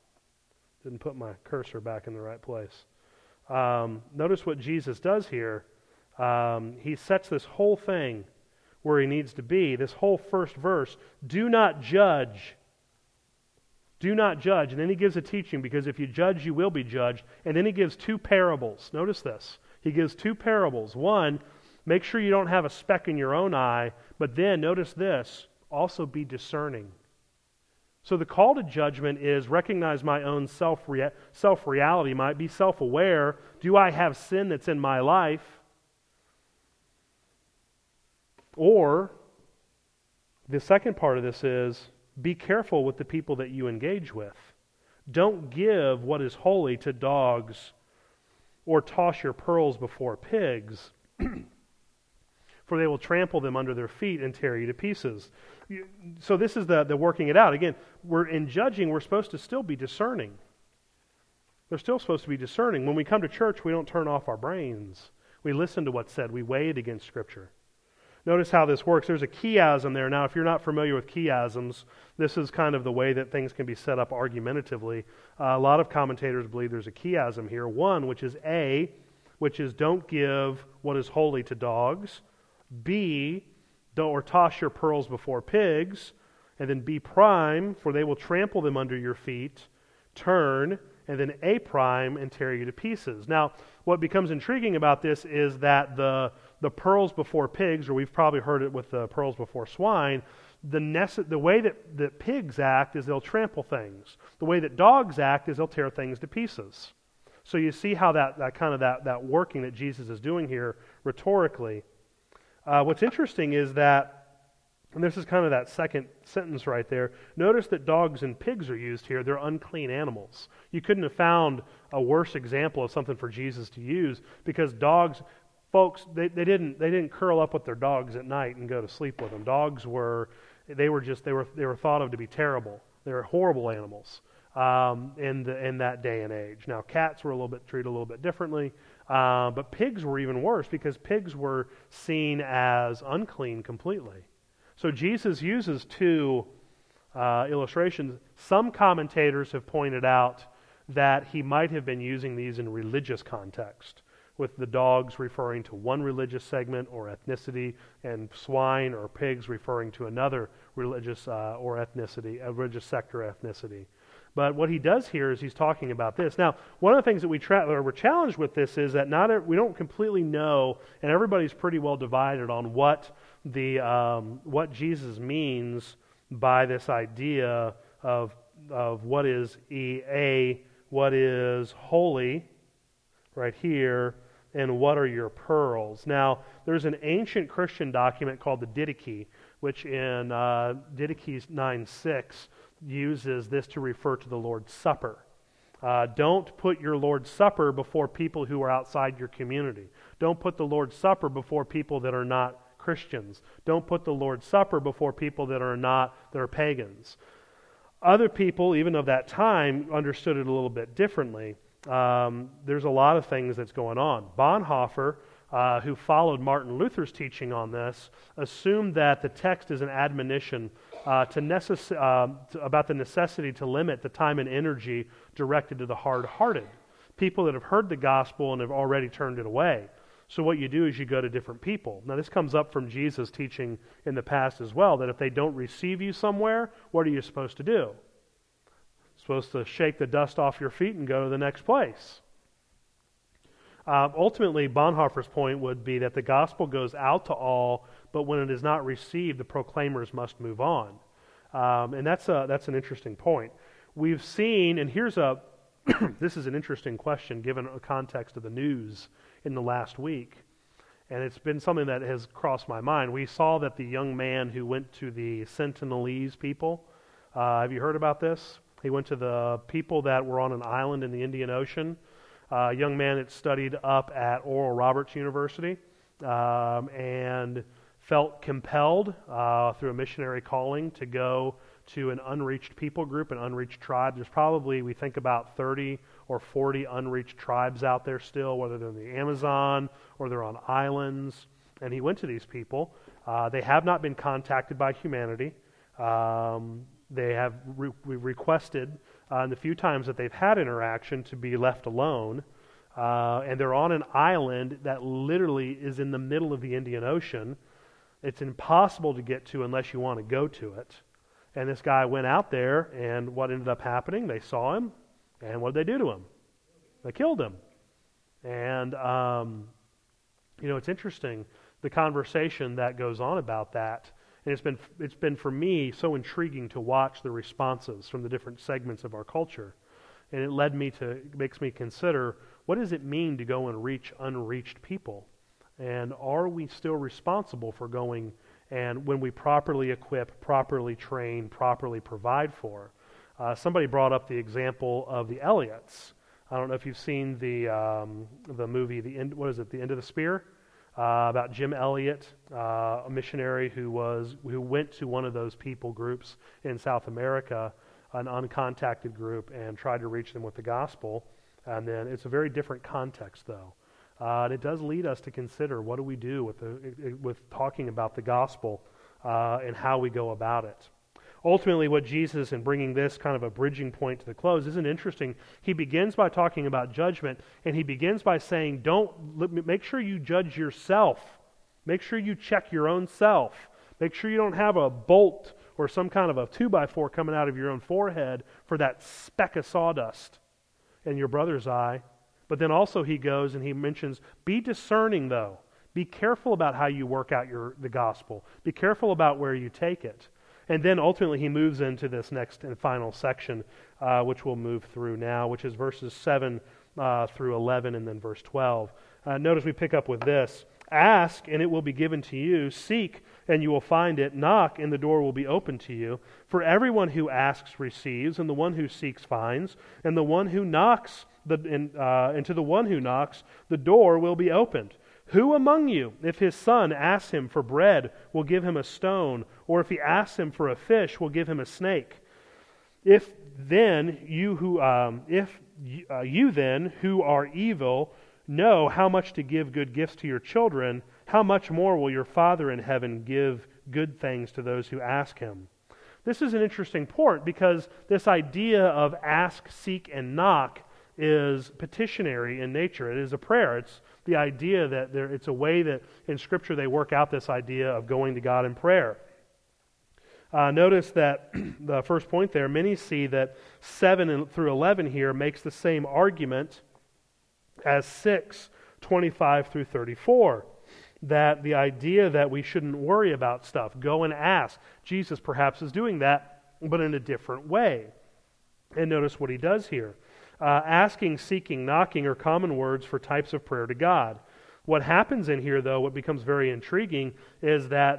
cursor back in the right place. Notice what Jesus does here. He sets this whole thing where he needs to be. This whole first verse, do not judge. Do not judge. And then he gives a teaching, because if you judge, you will be judged. And then he gives 2 parables. Notice this. He gives 2 parables. One, make sure you don't have a speck in your own eye. But then, notice this, also be discerning. So the call to judgment is recognize my own self-reality, might be self-aware. Do I have sin that's in my life? Or, the second part of this is, be careful with the people that you engage with. Don't give what is holy to dogs or toss your pearls before pigs, for they will trample them under their feet and tear you to pieces. So this is the working it out. Again, in judging, we're supposed to still be discerning. They're still supposed to be discerning. When we come to church, we don't turn off our brains. We listen to what's said. We weigh it against Scripture. Notice how this works. There's a chiasm there. Now, if you're not familiar with chiasms, this is kind of the way that things can be set up argumentatively. A lot of commentators believe there's a chiasm here. One, which is A, which is don't give what is holy to dogs. B, don't toss your pearls before pigs. And then B prime, for they will trample them under your feet. Turn, and then A prime, and tear you to pieces. Now, what becomes intriguing about this is that the pearls before pigs, or we've probably heard it with the pearls before swine, the way that pigs act is they'll trample things. The way that dogs act is they'll tear things to pieces. So you see how that working that Jesus is doing here rhetorically. What's interesting is that, and this is kind of that second sentence right there, notice that dogs and pigs are used here. They're unclean animals. You couldn't have found a worse example of something for Jesus to use, because dogs, folks, they didn't curl up with their dogs at night and go to sleep with them. Dogs were thought of to be terrible. They were horrible animals in that day and age. Now, cats were treated a little bit differently, but pigs were even worse, because pigs were seen as unclean completely. So Jesus uses 2 illustrations. Some commentators have pointed out that he might have been using these in religious context, with the dogs referring to one religious segment or ethnicity, and swine or pigs referring to another religious or ethnicity, a religious sect or ethnicity. But what he does here is he's talking about this. Now, one of the things that we're challenged with this is that we don't completely know, and everybody's pretty well divided on what Jesus means by this idea of what is what is holy right here, and what are your pearls. Now, there's an ancient Christian document called the Didache which in Didache 9:6 uses this to refer to the Lord's Supper. Don't put your Lord's Supper before people who are outside your community. Don't put the Lord's Supper before people that are not Christians. Don't put the Lord's Supper before people that are pagans. Other people, even of that time, understood it a little bit differently. There's a lot of things that's going on. Bonhoeffer, who followed Martin Luther's teaching on this, assumed that the text is an admonition about the necessity to limit the time and energy directed to the hard-hearted, people that have heard the gospel and have already turned it away. So what you do is you go to different people. Now this comes up from Jesus' teaching in the past as well, that if they don't receive you somewhere, what are you supposed to do? You're supposed to shake the dust off your feet and go to the next place. Ultimately, Bonhoeffer's point would be that the gospel goes out to all, but when it is not received, the proclaimers must move on. And that's an interesting point. We've seen, and this is an interesting question given a context of the news in the last week, and it's been something that has crossed my mind. We saw that the young man who went to the Sentinelese people, have you heard about this? He went to the people that were on an island in the Indian Ocean. A young man that studied up at Oral Roberts University and felt compelled through a missionary calling to go to an unreached people group, an unreached tribe. There's probably, we think, about 30 or 40 unreached tribes out there still, whether they're in the Amazon or they're on islands. And he went to these people. They have not been contacted by humanity. They have requested in the few times that they've had interaction to be left alone. And they're on an island that literally is in the middle of the Indian Ocean. It's impossible to get to unless you want to go to it. And this guy went out there, and what ended up happening? They saw him, and what did they do to him? They killed him. And, it's interesting, the conversation that goes on about that. And it's been for me so intriguing to watch the responses from the different segments of our culture. And it makes me consider, what does it mean to go and reach unreached people? And are we still responsible for going and when we properly equip, properly train, properly provide for? Somebody brought up the example of the Elliots. I don't know if you've seen the movie, The End of the Spear? About Jim Elliot, a missionary who went to one of those people groups in South America, an uncontacted group, and tried to reach them with the gospel. And then it's a very different context, though. And it does lead us to consider, what do we do with talking about the gospel and how we go about it. Ultimately, what Jesus, in bringing this kind of a bridging point to the close, isn't interesting. He begins by talking about judgment, and he begins by saying, make sure you judge yourself. Make sure you check your own self. Make sure you don't have a bolt or some kind of a 2x4 coming out of your own forehead for that speck of sawdust in your brother's eye. But then also he goes and he mentions, be discerning though. Be careful about how you work out the gospel. Be careful about where you take it. And then ultimately he moves into this next and final section, which we'll move through now, which is verses 7 through 11 and then verse 12. Notice we pick up with this. Ask, and it will be given to you. Seek, and you will find it. Knock, and the door will be opened to you. For everyone who asks receives, and the one who seeks finds, and the one who knocks, and to the one who knocks, the door will be opened. Who among you, if his son asks him for bread, will give him a stone, or if he asks him for a fish, will give him a snake? If you then who are evil know how much to give good gifts to your children, how much more will your Father in heaven give good things to those who ask him? This is an interesting point because this idea of ask, seek, and knock is petitionary in nature. It is a prayer. It's the idea that it's a way that in Scripture they work out this idea of going to God in prayer. Notice that the first point there, many see that 7 through 11 here makes the same argument as 6:25 through 34. That the idea that we shouldn't worry about stuff, go and ask. Jesus perhaps is doing that, but in a different way. And notice what he does here. Asking, seeking, knocking are common words for types of prayer to God. What happens in here, though, what becomes very intriguing, is that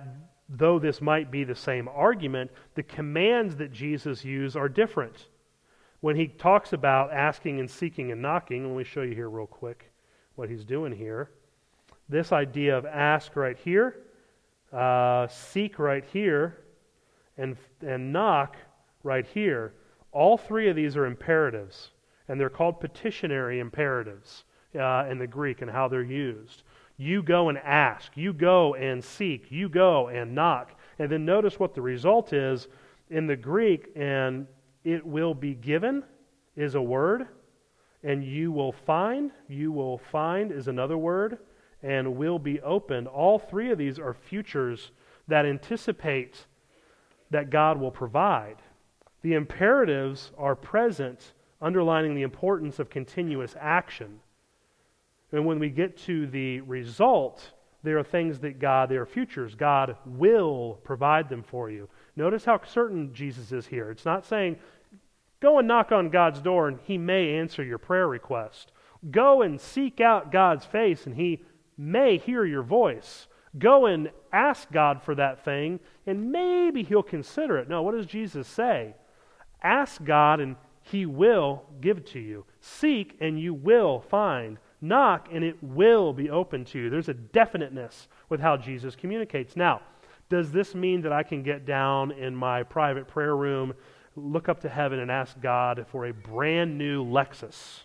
though this might be the same argument, the commands that Jesus used are different. When he talks about asking and seeking and knocking, let me show you here real quick what he's doing here. This idea of ask right here, seek right here, and knock right here, all three of these are imperatives, and they're called petitionary imperatives in the Greek and how they're used. You go and ask, you go and seek, you go and knock. And then notice what the result is in the Greek, and it will be given is a word, and you will find is another word, and will be opened. All three of these are futures that anticipate that God will provide. The imperatives are present, underlining the importance of continuous action. And when we get to the result, there are things that they are futures. God will provide them for you. Notice how certain Jesus is here. It's not saying, go and knock on God's door and He may answer your prayer request. Go and seek out God's face and He may hear your voice. Go and ask God for that thing and maybe He'll consider it. No, what does Jesus say? Ask God and He will give it to you. Seek and you will find. Knock and it will be open to you. There's a definiteness with how Jesus communicates. Now, does this mean that I can get down in my private prayer room, look up to heaven and ask God for a brand new Lexus?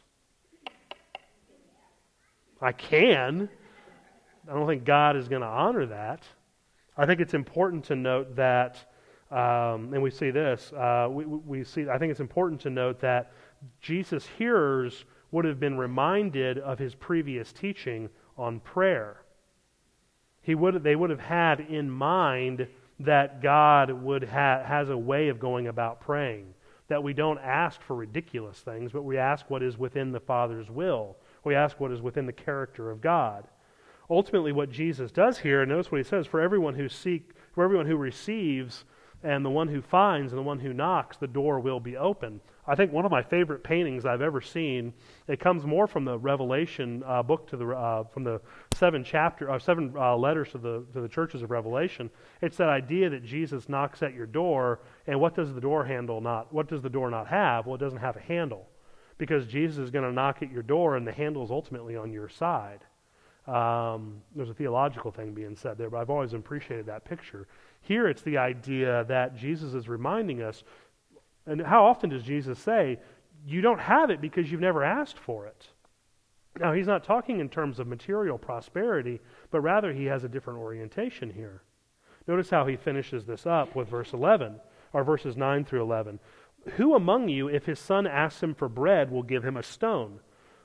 I can. I don't think God is going to honor that. I think it's important to note that, and we see this, I think it's important to note that Jesus' hearers would have been reminded of His previous teaching on prayer. They would have had in mind that God has a way of going about praying, that we don't ask for ridiculous things, but we ask what is within the Father's will. We ask what is within the character of God. Ultimately, what Jesus does here, and notice what He says, for everyone who receives, and the one who finds, and the one who knocks, the door will be open. I think one of my favorite paintings I've ever seen, it comes more from the Revelation book from the seven letters to the churches of Revelation. It's that idea that Jesus knocks at your door, and what does the door not have? Well, it doesn't have a handle, because Jesus is going to knock at your door, and the handle is ultimately on your side. There's a theological thing being said there, but I've always appreciated that picture. Here it's the idea that Jesus is reminding us, and how often does Jesus say, you don't have it because you've never asked for it? Now, He's not talking in terms of material prosperity, but rather He has a different orientation here. Notice how He finishes this up with verse 11, or verses 9 through 11. Who among you, if his son asks him for bread, will give him a stone?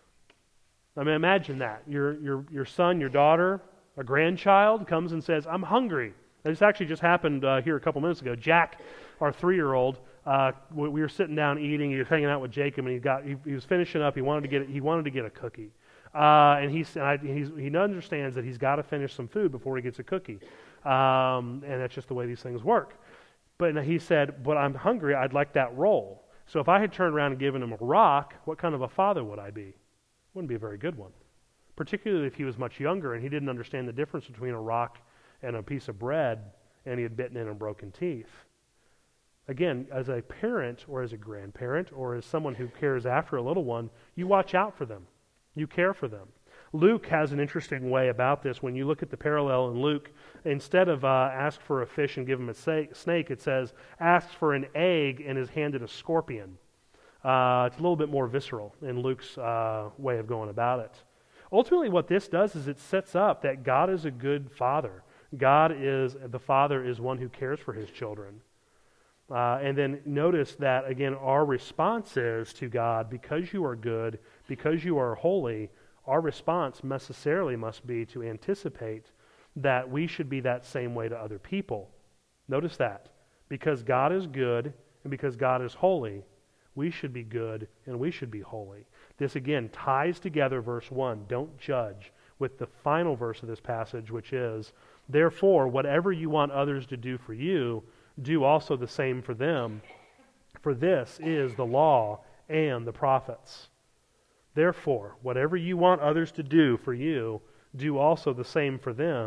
I mean, imagine that. Your son, your daughter, a grandchild comes and says, I'm hungry. This actually just happened here a couple minutes ago. Jack, our 3-year-old, we were sitting down eating. He was hanging out with Jacob, and he was finishing up. He wanted to get a cookie, and he understands that he's got to finish some food before he gets a cookie, and that's just the way these things work. But he said, "But I'm hungry. I'd like that roll." So if I had turned around and given him a rock, what kind of a father would I be? Wouldn't be a very good one, particularly if he was much younger and he didn't understand the difference between a rock and a piece of bread, and he had bitten in and broken teeth. Again, as a parent or as a grandparent or as someone who cares after a little one, you watch out for them. You care for them. Luke has an interesting way about this. When you look at the parallel in Luke, instead of ask for a fish and give him a snake, it says, asks for an egg and is handed a scorpion. It's a little bit more visceral in Luke's way of going about it. Ultimately, what this does is it sets up that God is a good father. The Father is one who cares for His children. And then notice that, again, our response is to God, because you are good, because you are holy, our response necessarily must be to anticipate that we should be that same way to other people. Notice that. Because God is good and because God is holy, we should be good and we should be holy. This, again, ties together verse 1, don't judge, with the final verse of this passage, which is, therefore, whatever you want others to do for you, do also the same for them, for this is the law and the prophets. Therefore, whatever you want others to do for you, do also the same for them,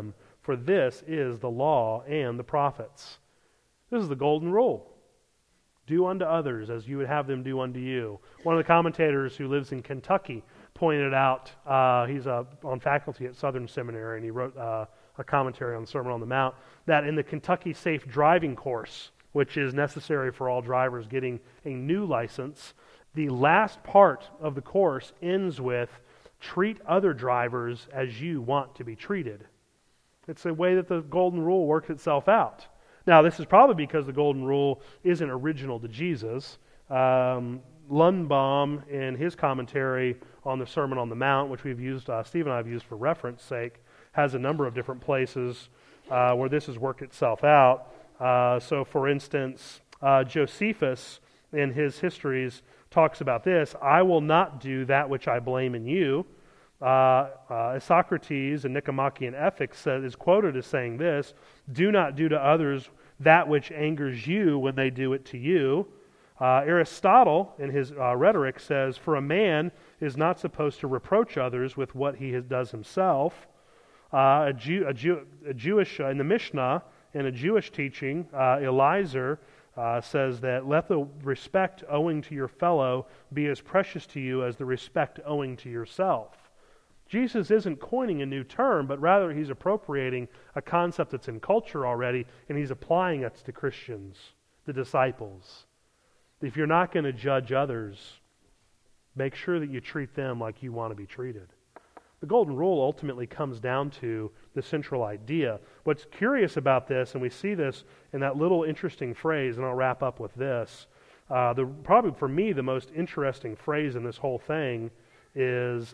for this is the law and the prophets. This is the golden rule. Do unto others as you would have them do unto you. One of the commentators who lives in Kentucky pointed out, he's on faculty at Southern Seminary, and he wrote a commentary on the Sermon on the Mount, that in the Kentucky Safe Driving course, which is necessary for all drivers getting a new license, the last part of the course ends with, treat other drivers as you want to be treated. It's a way that the golden rule works itself out. Now, this is probably because the golden rule isn't original to Jesus. Lundbaum, in his commentary on the Sermon on the Mount, which we've used, Steve and I have used for reference sake, has a number of different places where this has worked itself out. So, for instance, Josephus, in his histories, talks about this: I will not do that which I blame in you. Socrates in Nicomachean Ethics is quoted as saying this: do not do to others that which angers you when they do it to you. Aristotle in his Rhetoric says, for a man is not supposed to reproach others with what he does himself. A Jewish in the Mishnah, in a Jewish teaching, Eliezer says that let the respect owing to your fellow be as precious to you as the respect owing to yourself. Jesus isn't coining a new term, but rather he's appropriating a concept that's in culture already, and he's applying it to Christians, the disciples. If you're not going to judge others, make sure that you treat them like you want to be treated. The golden rule ultimately comes down to the central idea. What's curious about this, and we see this in that little interesting phrase, and I'll wrap up with this, probably for me the most interesting phrase in this whole thing is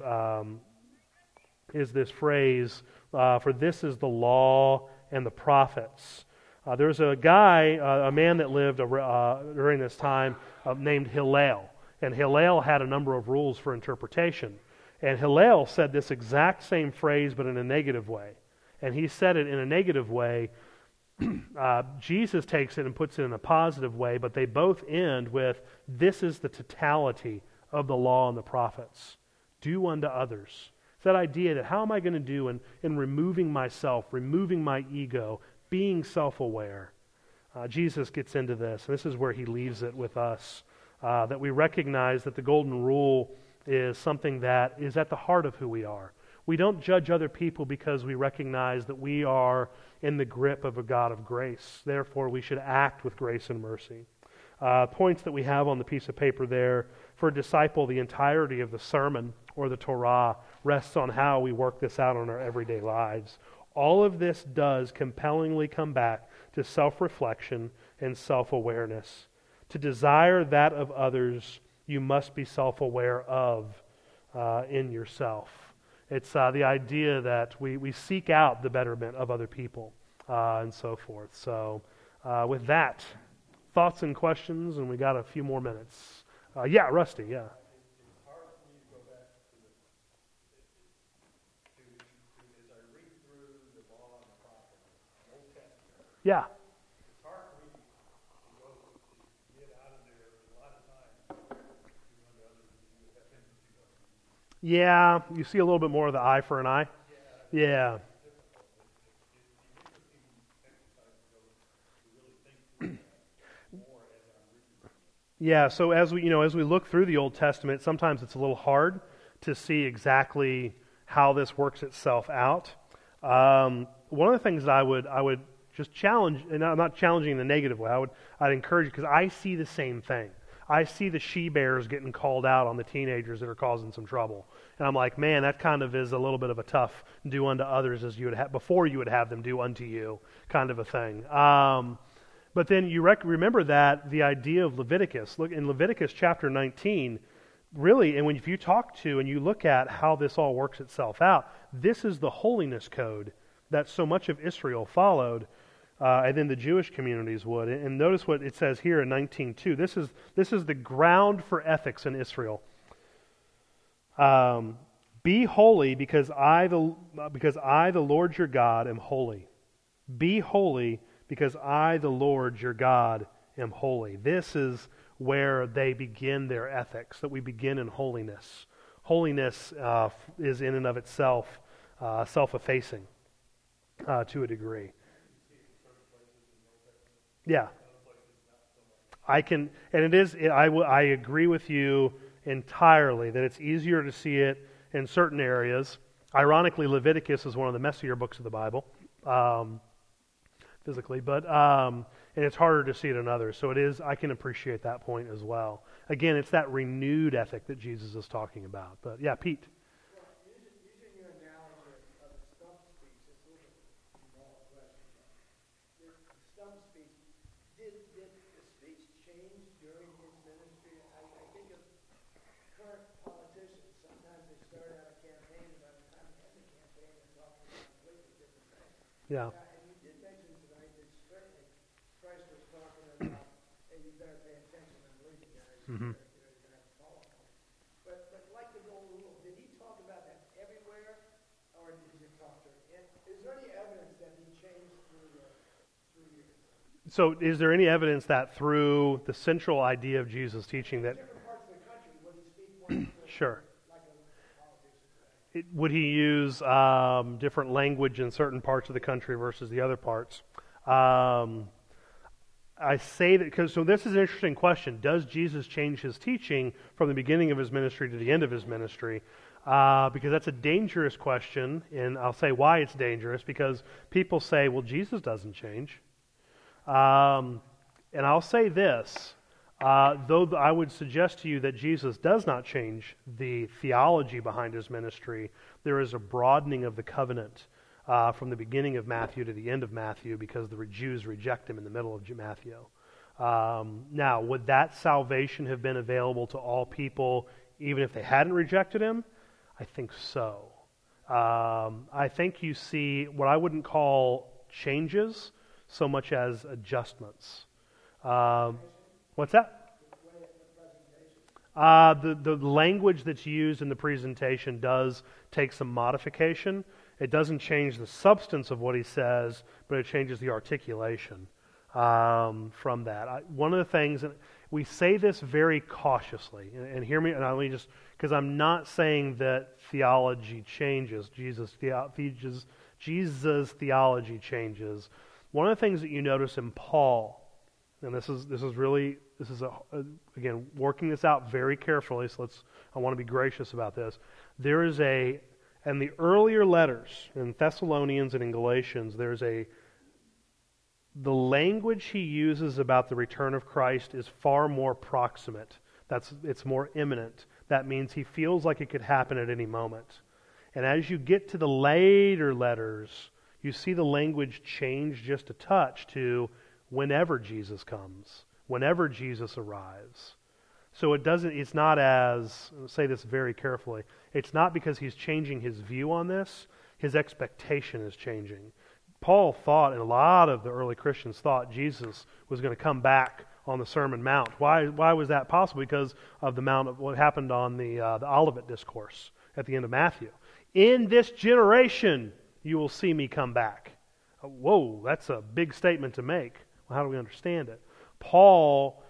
this phrase, for this is the law and the prophets. There's a guy, a man that lived during this time named Hillel. And Hillel had a number of rules for interpretation. And Hillel said this exact same phrase, but in a negative way. And he said it in a negative way. Jesus takes it and puts it in a positive way, but they both end with, this is the totality of the law and the prophets. Do unto others. It's that idea that how am I going to do in removing myself, removing my ego, being self-aware. Jesus gets into this, and this is where he leaves it with us, that we recognize that the golden rule is something that is at the heart of who we are. We don't judge other people because we recognize that we are in the grip of a God of grace. Therefore, we should act with grace and mercy. Points that we have on the piece of paper there. For a disciple, the entirety of the sermon or the Torah rests on how we work this out in our everyday lives. All of this does compellingly come back to self-reflection and self-awareness. To desire that of others, you must be self-aware of in yourself. It's the idea that we seek out the betterment of other people and so forth. So with that, thoughts and questions, and we got a few more minutes. Yeah, Rusty, yeah. It's hard for me to go back as I read through the law and the prophets, Old Testament. Yeah. It's hard for me to get out of there a lot of times. Do unto others as you would have them do unto you. Yeah, you see a little bit more of the eye for an eye. Yeah. Yeah, so as we look through the Old Testament, sometimes it's a little hard to see exactly how this works itself out. One of the things I would just challenge, and I'm not challenging in a negative way, I'd encourage you, because I see the same thing. I see the she-bears getting called out on the teenagers that are causing some trouble. And I'm like, man, that kind of is a little bit of a tough do unto others as you would have, before you would have them do unto you kind of a thing. But then you remember that the idea of Leviticus. Look, in Leviticus chapter 19, really, and if you talk to and you look at how this all works itself out, this is the holiness code that so much of Israel followed, and then the Jewish communities would. And notice what it says here in 19:2. This is the ground for ethics in Israel. Be holy because I, the Lord your God, am holy. Be holy because I, the Lord your God, am holy. This is where they begin their ethics, that we begin in holiness. Holiness is in and of itself self-effacing. to a degree. Yeah. I can, and it is, I agree with you entirely that it's easier to see it in certain areas. Ironically, Leviticus is one of the messier books of the Bible, physically, but and it's harder to see it in others. So it is, I can appreciate that point as well. Again, it's that renewed ethic that Jesus is talking about. But yeah, Pete. Well, using your analogy of the stump speech, it's a little bit small question. The stump speech, did the speech change during his ministry? I think of current politicians. Sometimes they start out a campaign, and by the time they end the campaign, they're talking about completely different things. Yeah. And you did mention tonight that certainly Christ was talking about, hey, you better pay attention, I'm leaving, guys. Mm-hmm. You're going to have to follow me. But like the golden rule, did he talk about that everywhere, or did he talk to it? Is there any evidence that he changed through years? So is there any evidence that through the central idea of Jesus' teaching that... Different parts of the country, would he speak one Sure. like a politician? Would he use different language in certain parts of the country versus the other parts? I say that because, so this is an interesting question. Does Jesus change his teaching from the beginning of his ministry to the end of his ministry? Because that's a dangerous question, and I'll say why it's dangerous, because people say, well, Jesus doesn't change. And I'll say this, though I would suggest to you that Jesus does not change the theology behind his ministry, there is a broadening of the covenant from the beginning of Matthew to the end of Matthew because the Jews reject him in the middle of Matthew. Now, would that salvation have been available to all people even if they hadn't rejected him? I think so. I think you see what I wouldn't call changes so much as adjustments. What's that? The language that's used in the presentation does take some modification. It doesn't change the substance of what he says, but it changes the articulation from that. One of the things, and we say this very cautiously, and hear me, and let me just, because I'm not saying that theology changes, Jesus' theology changes. One of the things that you notice in Paul, and this is again, working this out very carefully, so I want to be gracious about this. There is in the earlier letters, in Thessalonians and in Galatians, the language he uses about the return of Christ is far more proximate. It's more imminent. That means he feels like it could happen at any moment. And as you get to the later letters, you see the language change just a touch to whenever Jesus comes, whenever Jesus arrives. So it's not as, I'll say this very carefully, it's not because he's changing his view on this, his expectation is changing. Paul thought, and a lot of the early Christians thought, Jesus was going to come back on the Sermon Mount. Why was that possible? Because of the mount of what happened on the Olivet Discourse at the end of Matthew. In this generation, you will see me come back. Whoa, that's a big statement to make. Well, how do we understand it? Paul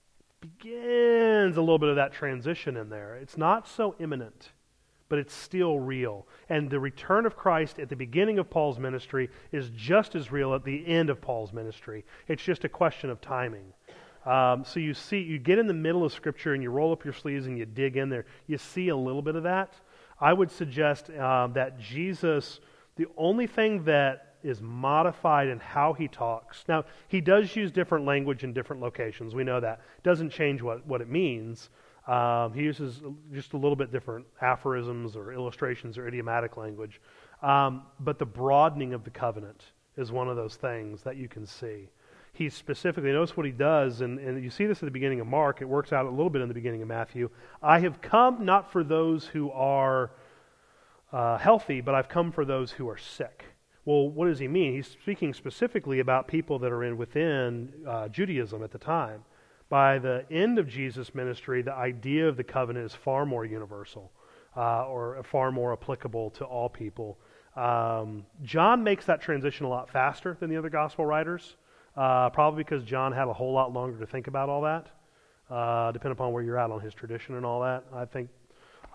begins a little bit of that transition in there. It's not so imminent, but it's still real. And the return of Christ at the beginning of Paul's ministry is just as real at the end of Paul's ministry. It's just a question of timing. So you get in the middle of Scripture and you roll up your sleeves and you dig in there. You see a little bit of that. I would suggest that Jesus, the only thing that is modified in how he talks. Now, he does use different language in different locations. We know that. It doesn't change what it means. He uses just a little bit different aphorisms or illustrations or idiomatic language. But the broadening of the covenant is one of those things that you can see. He specifically, notice what he does, and you see this at the beginning of Mark. It works out a little bit in the beginning of Matthew. I have come not for those who are healthy, but I've come for those who are sick. Well, what does he mean? He's speaking specifically about people that are within Judaism at the time. By the end of Jesus' ministry, the idea of the covenant is far more universal or far more applicable to all people. John makes that transition a lot faster than the other gospel writers, probably because John had a whole lot longer to think about all that, depending upon where you're at on his tradition and all that.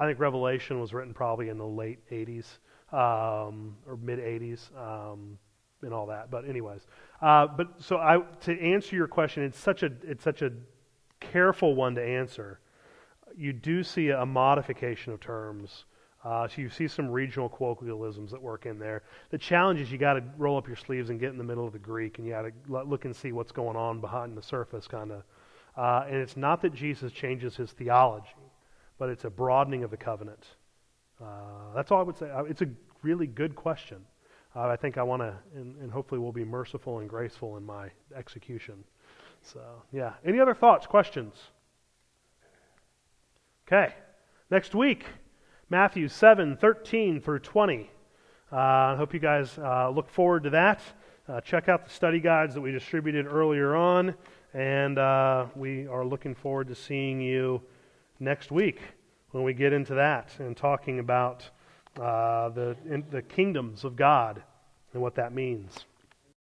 I think Revelation was written probably in the late 80s or mid 80s and all that. But anyways, to answer your question, it's such a careful one to answer. You do see a modification of terms. So you see some regional colloquialisms that work in there. The challenge is you got to roll up your sleeves and get in the middle of the Greek, and you got to look and see what's going on behind the surface, kind of. And it's not that Jesus changes his theology, but it's a broadening of the covenant. That's all I would say. It's a really good question. I think I want to, and hopefully we'll be merciful and graceful in my execution. So, yeah. Any other thoughts, questions? Okay. Next week, Matthew 7:13 through 20. I hope you guys look forward to that. Check out the study guides that we distributed earlier on, and we are looking forward to seeing you next week when we get into that and talking about the kingdoms of God and what that means.